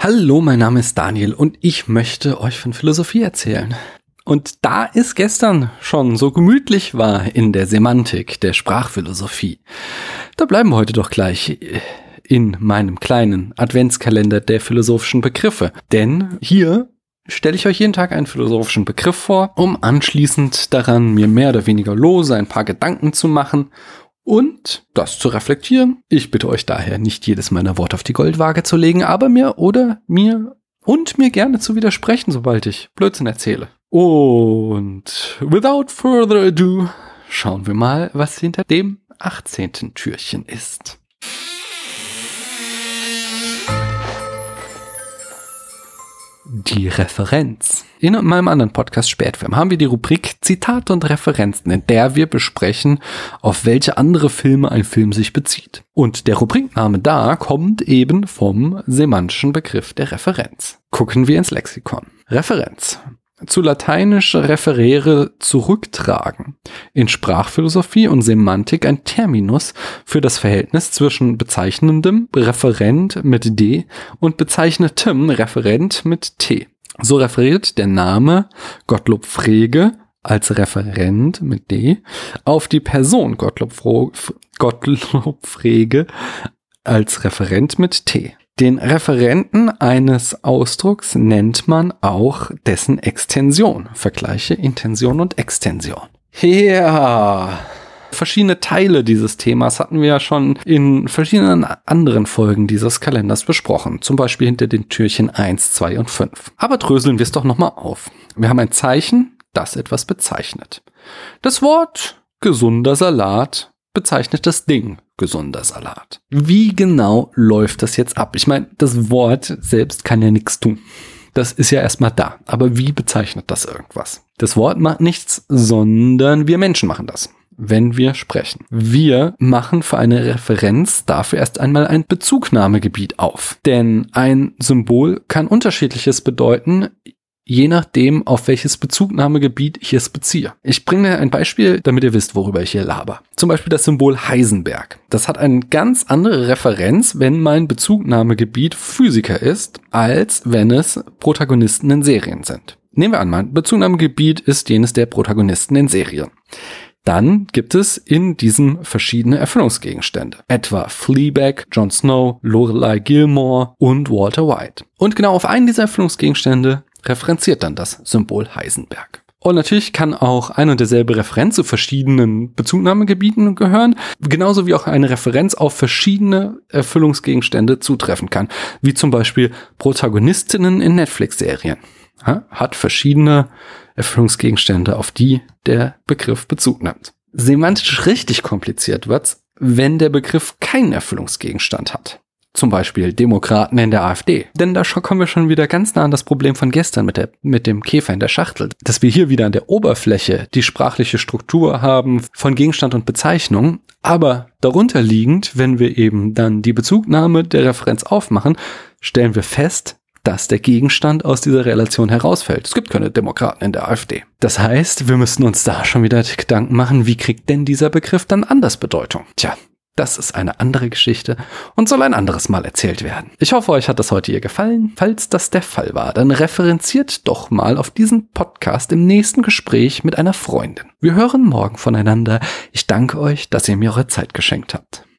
Hallo, mein Name ist Daniel und ich möchte euch von Philosophie erzählen. Und da es gestern schon so gemütlich war in der Semantik der Sprachphilosophie, da bleiben wir heute doch gleich in meinem kleinen Adventskalender der philosophischen Begriffe. Denn hier stelle ich euch jeden Tag einen philosophischen Begriff vor, um anschließend daran mir mehr oder weniger lose ein paar Gedanken zu machen und das zu reflektieren. Ich bitte euch daher, nicht jedes meiner Worte auf die Goldwaage zu legen, aber mir gerne zu widersprechen, sobald ich Blödsinn erzähle. Und without further ado, schauen wir mal, was hinter dem 18. Türchen ist. Die Referenz. In meinem anderen Podcast Spätfilm haben wir die Rubrik Zitate und Referenzen, in der wir besprechen, auf welche andere Filme ein Film sich bezieht. Und der Rubrikname da kommt eben vom semantischen Begriff der Referenz. Gucken wir ins Lexikon. Referenz. Zu lateinisch referere, zurücktragen. In Sprachphilosophie und Semantik ein Terminus für das Verhältnis zwischen bezeichnendem Referent mit D und bezeichnetem Referent mit T. So referiert der Name Gottlob Frege als Referent mit D auf die Person Gottlob Frege als Referent mit T. Den Referenten eines Ausdrucks nennt man auch dessen Extension. Vergleiche Intension und Extension. Ja, verschiedene Teile dieses Themas hatten wir ja schon in verschiedenen anderen Folgen dieses Kalenders besprochen. Zum Beispiel hinter den Türchen 1, 2 und 5. Aber dröseln wir es doch nochmal auf. Wir haben ein Zeichen, das etwas bezeichnet. Das Wort gesunder Salat bezeichnet das Ding gesunder Salat. Wie genau läuft das jetzt ab? Ich meine, das Wort selbst kann ja nichts tun. Das ist ja erstmal da. Aber wie bezeichnet das irgendwas? Das Wort macht nichts, sondern wir Menschen machen das, wenn wir sprechen. Wir machen für eine Referenz dafür erst einmal ein Bezugnahmegebiet auf. Denn ein Symbol kann Unterschiedliches bedeuten, je nachdem, auf welches Bezugnahmegebiet ich es beziehe. Ich bringe ein Beispiel, damit ihr wisst, worüber ich hier laber. Zum Beispiel das Symbol Heisenberg. Das hat eine ganz andere Referenz, wenn mein Bezugnahmegebiet Physiker ist, als wenn es Protagonisten in Serien sind. Nehmen wir an, mein Bezugnahmegebiet ist jenes der Protagonisten in Serien. Dann gibt es in diesem verschiedene Erfüllungsgegenstände. Etwa Fleabag, Jon Snow, Lorelei Gilmore und Walter White. Und genau auf einen dieser Erfüllungsgegenstände referenziert dann das Symbol Heisenberg. Und natürlich kann auch ein und derselbe Referenz zu verschiedenen Bezugnahmegebieten gehören, genauso wie auch eine Referenz auf verschiedene Erfüllungsgegenstände zutreffen kann, wie zum Beispiel Protagonistinnen in Netflix-Serien. Hat verschiedene Erfüllungsgegenstände, auf die der Begriff Bezug nimmt. Semantisch richtig kompliziert wird's, wenn der Begriff keinen Erfüllungsgegenstand hat. Zum Beispiel Demokraten in der AfD. Denn da kommen wir schon wieder ganz nah an das Problem von gestern mit dem Käfer in der Schachtel. Dass wir hier wieder an der Oberfläche die sprachliche Struktur haben von Gegenstand und Bezeichnung, aber darunter liegend, wenn wir eben dann die Bezugnahme der Referenz aufmachen, stellen wir fest, dass der Gegenstand aus dieser Relation herausfällt. Es gibt keine Demokraten in der AfD. Das heißt, wir müssten uns da schon wieder Gedanken machen, wie kriegt denn dieser Begriff dann anders Bedeutung? Tja, das ist eine andere Geschichte und soll ein anderes Mal erzählt werden. Ich hoffe, euch hat das heute hier gefallen. Falls das der Fall war, dann referenziert doch mal auf diesen Podcast im nächsten Gespräch mit einer Freundin. Wir hören morgen voneinander. Ich danke euch, dass ihr mir eure Zeit geschenkt habt.